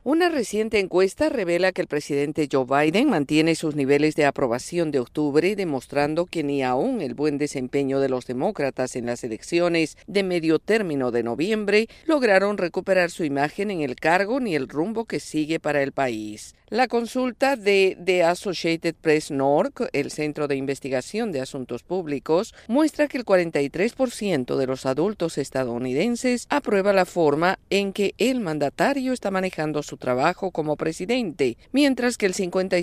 Una reciente encuesta revela que el presidente Joe Biden mantiene sus niveles de aprobación de octubre, demostrando que ni aún el buen desempeño de los demócratas en las elecciones de medio término de noviembre lograron recuperar su imagen en el cargo ni el rumbo que sigue para el país. La consulta de The Associated Press NORC, el Centro de Investigación de Asuntos Públicos, muestra que el 43% de los adultos estadounidenses aprueba la forma en que el mandatario está manejando su trabajo como presidente, mientras que el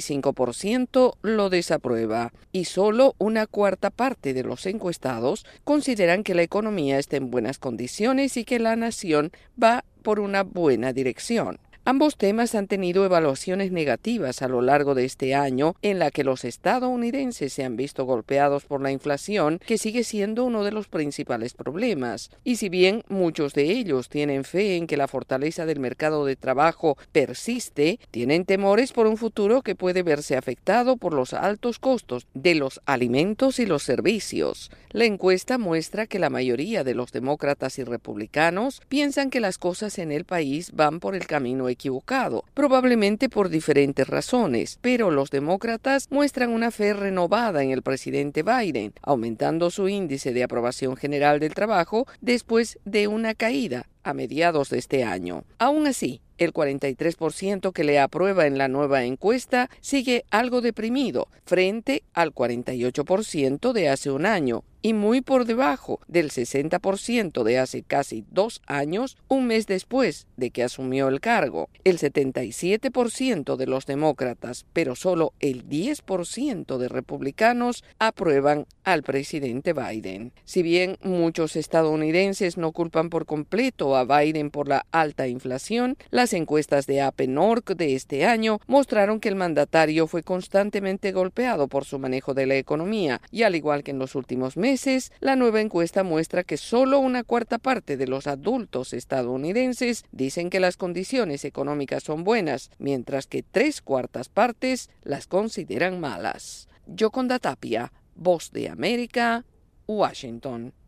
55% lo desaprueba. Y solo una cuarta parte de los encuestados consideran que la economía está en buenas condiciones y que la nación va por una buena dirección. Ambos temas han tenido evaluaciones negativas a lo largo de este año, en la que los estadounidenses se han visto golpeados por la inflación, que sigue siendo uno de los principales problemas. Y si bien muchos de ellos tienen fe en que la fortaleza del mercado de trabajo persiste, tienen temores por un futuro que puede verse afectado por los altos costos de los alimentos y los servicios. La encuesta muestra que la mayoría de los demócratas y republicanos piensan que las cosas en el país van por el camino equivocado, probablemente por diferentes razones, pero los demócratas muestran una fe renovada en el presidente Biden, aumentando su índice de aprobación general del trabajo después de una caída a mediados de este año. Aún así, el 43% que le aprueba en la nueva encuesta sigue algo deprimido frente al 48% de hace un año y muy por debajo del 60% de hace casi 2 años, un mes después de que asumió el cargo. El 77% de los demócratas, pero solo el 10% de republicanos aprueban al presidente Biden. Si bien muchos estadounidenses no culpan por completo a Biden por la alta inflación, las encuestas de AP-NORC de este año mostraron que el mandatario fue constantemente golpeado por su manejo de la economía y, al igual que en los últimos meses, la nueva encuesta muestra que solo una cuarta parte de los adultos estadounidenses dicen que las condiciones económicas son buenas, mientras que 3/4 partes las consideran malas. Yoconda Tapia, Voz de América, Washington.